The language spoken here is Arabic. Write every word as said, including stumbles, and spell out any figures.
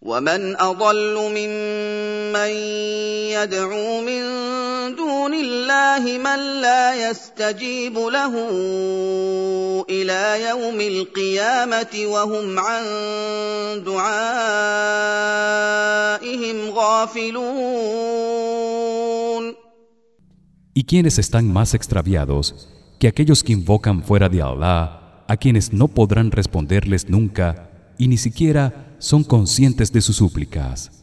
ومن أضل ممن يدعو من دون الله من لا يستجيب له إلى يوم القيامة وهم عن دعائهم غافلون. ¿Y quiénes están más extraviados que aquellos que invocan fuera de Allah, a quienes no podrán responderles nunca y ni siquiera son conscientes de sus súplicas?